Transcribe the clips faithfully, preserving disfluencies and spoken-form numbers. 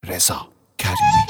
رضا کریمی.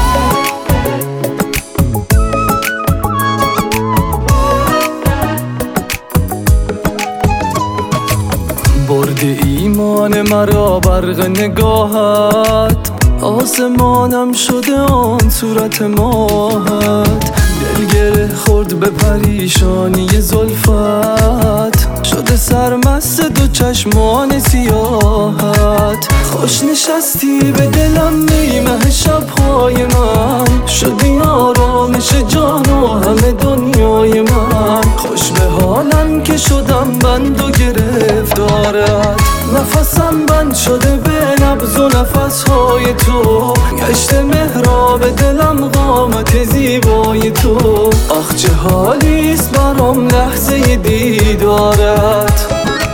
برد ایمان مرا برق نگاهت، آسمانم شده آن صورت ماهت. دل گره خورد به پریشانی زلفت، شده سرمست دو چشمان سیاهت. خوش نشستی به دلم نیمه شبهای من، شدی آرامش جان و همه دنیای من. خوش به حالم که شدم بند و گرفتارت، نفسم بند شده به نبض و نفسهای تو. گشت محراب دلم قامت زیبای تو. آخ چه حالیست برام لحظه دیدارت.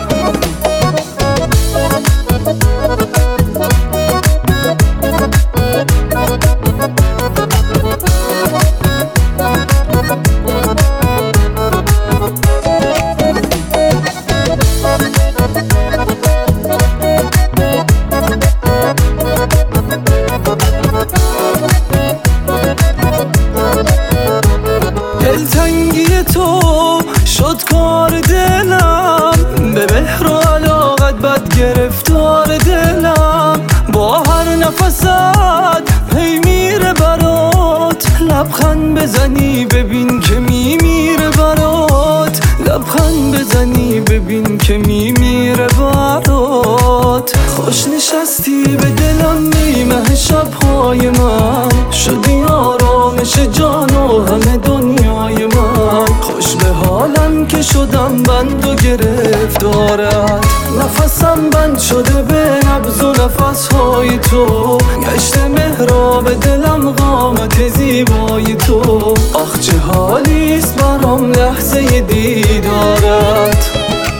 دلتنگی تو شد کار دلم، به مهر و علاقت بد گرفتار دلم. با هر نفست پی میره برات، لبخند بزنی ببین که میمیره برات. لبخند بزنی ببین که میمیره برات. خوش نشستی به دلم نیمه شبهای من، شدی آرامش جان و همه دنیای من. خوش به حالم که شدم بند و گرفتارت، نفسم بند شده به نبض و نفسهای تو. گشت محراب دلم قامت زیبای تو. آخ چه حالیست برام لحظه دیدارت.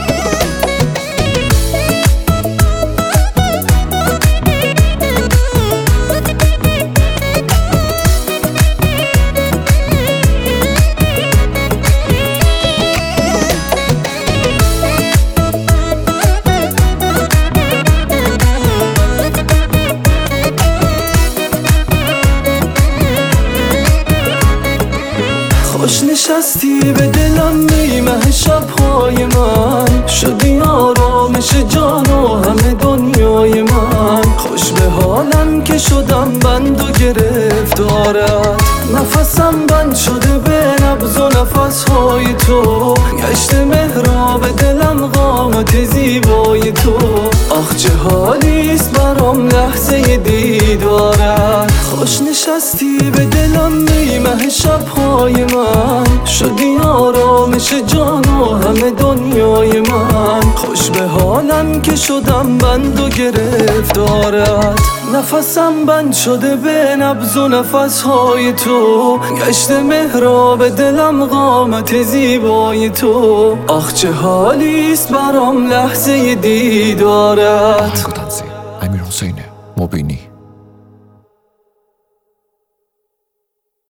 خوش نشستی به دلم نیمه شبهای من، شدی آرامش جان و همه دنیای من. خوش به حالم که شدم بند و گرفتارت، نفسم بند شده به نبض و نفسهای تو. گشت محراب دلم قامت زیبای تو. آخ چه حالیست برام لحظه دیدارت. خوش نشستی به دلم نیمه شبهای من، شدی آرامش جان و همه دنیای من. خوش به حالم که شدم بند و گرفتارت، نفسم بند شده به نبض و نفسهای تو. گشت محراب دلم قامت زیبای تو. آخ چه حالیست برام لحظه دیدارت. امیر حسین مبینی.